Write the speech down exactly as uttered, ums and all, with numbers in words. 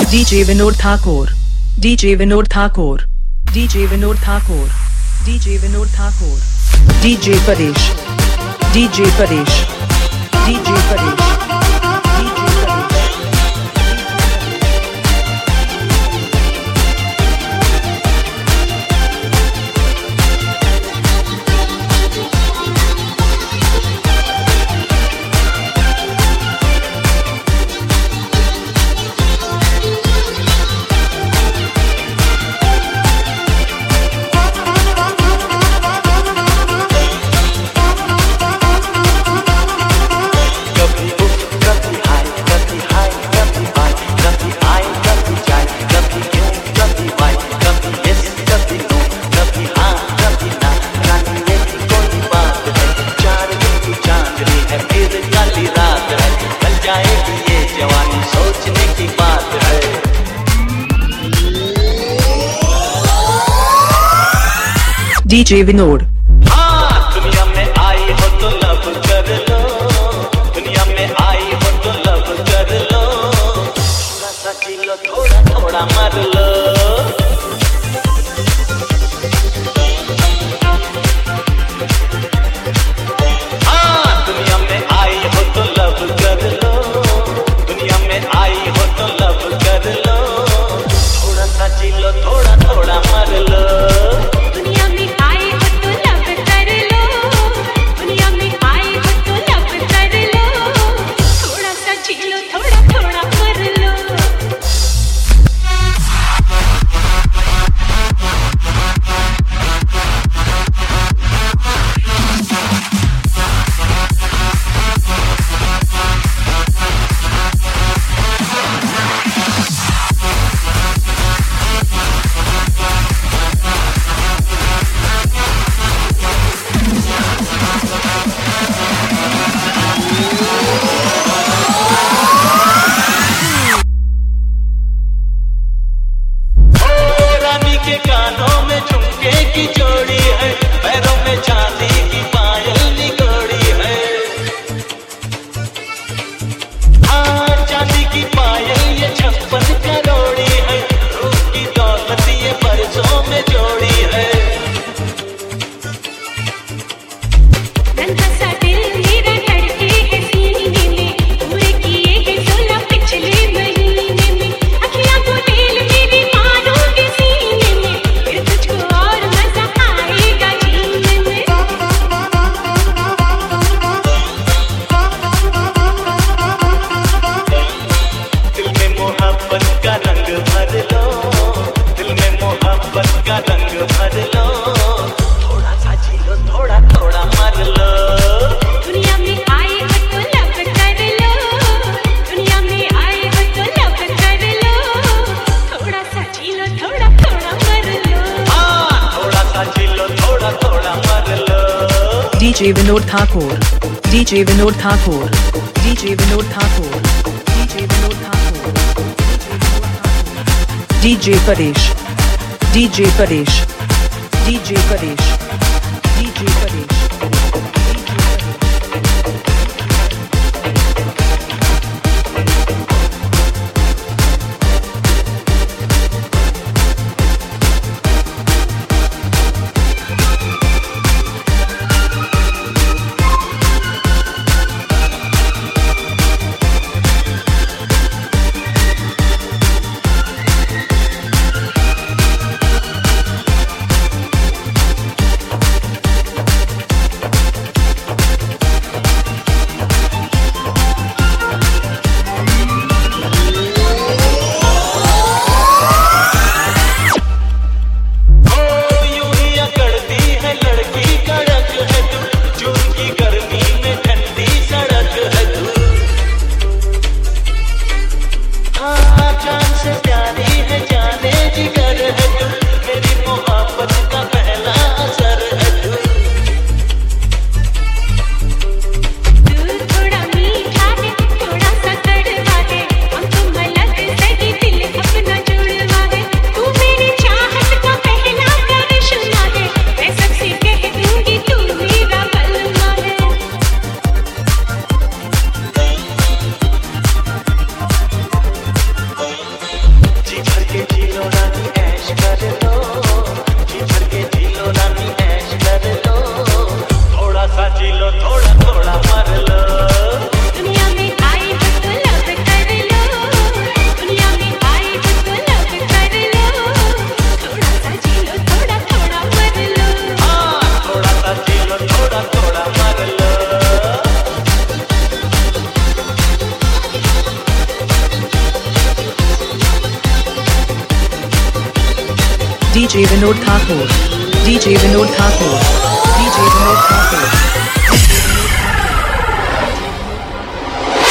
DJ Vinod Thakur, DJ Vinod Thakur, DJ Vinod Thakur, DJ Vinod Thakur, DJ Paresh, DJ Paresh, DJ Paresh. DJ Vinod. हाँ, दुनिया में आई हो तो लव कर लो, दुनिया में आई हो तो लव कर लो, थोड़ा सा जी लो, थोड़ा थोड़ा मर लो। हाँ, दुनिया में आई हो तो लव कर लो, दुनिया में आई हो तो लव कर लो, थोड़ा सा जी लो, थोड़ा थोड़ा मर लो। DJ Vinod Thakur, DJ Vinod Thakur, DJ Vinod Thakur, DJ Vinod Thakur, DJ Paresh, DJ Paresh, DJ Paresh, DJ Paresh. DJ Vinod Thakur, DJ Vinod Thakur, DJ Vinod Thakur.